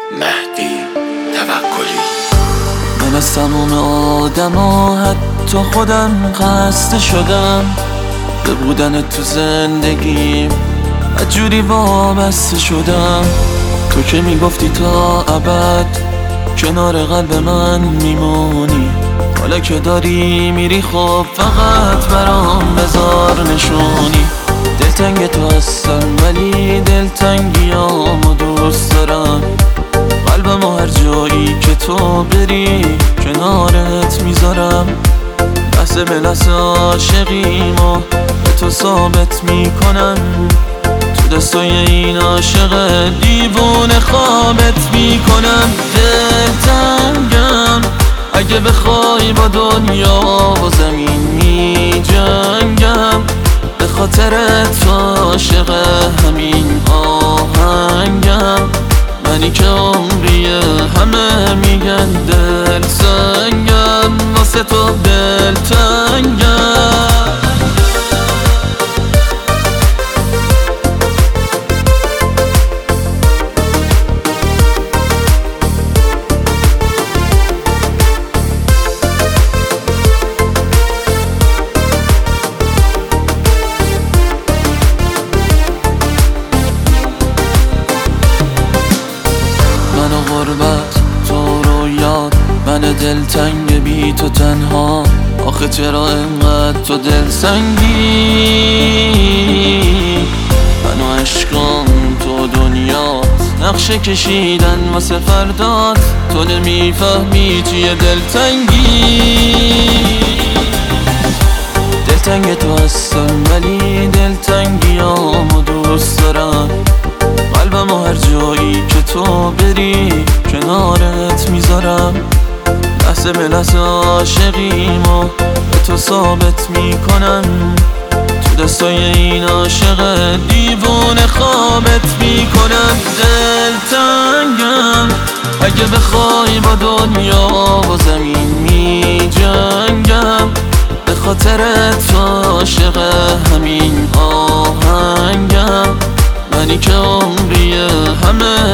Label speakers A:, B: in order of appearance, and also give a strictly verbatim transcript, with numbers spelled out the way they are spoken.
A: مهدی توکلی.
B: من از تموم آدما حتی خودم خسته شدم، به بودن تو زندگیم اجوری وابسته شدم. تو که میگفتی تا ابد کنار قلب من میمونی، حالا که داری میری خب فقط برام بذار نشونی. دلتنگ تو هستم ولی دلتنگیامو دوست دارم، قلبمو هر جایی که تو بری کنارت میذارم. لحظه به لحظه عاشقیمو به تو ثابت میکنم، تو دستای این عاشق دیوونه خوابت میکنم. دلتنگم اگه بخوای با دنیا و زمین میجنگم، به خاطر تو عاشق همین آهنگم. منی که عمریه همه میگن دل سنگم، واسه تو دلتنگم. غربت تو رو یاد، من دلتنگ بی تو تنها. آخه چرا انقدر تو دل سنگی؟ من و عشقام تو دنیا نقشه کشیدن واسه فردات، تو نمیفهمی چیه دلتنگی. دلتنگ تو هستم ولی دلتنگیامو دوست دارم، قلبمو هر جایی که تو بری کنارت میذارم. لحظه به لحظه عاشقیمو به تو ثابت میکنم، تو دستای این عاشق دیوونه خوابت میکنم. دلتنگم اگه بخوای با دنیا و زمین میجنگم، به خاطر تو عاشق همین آهنگم. منی که عمریه همه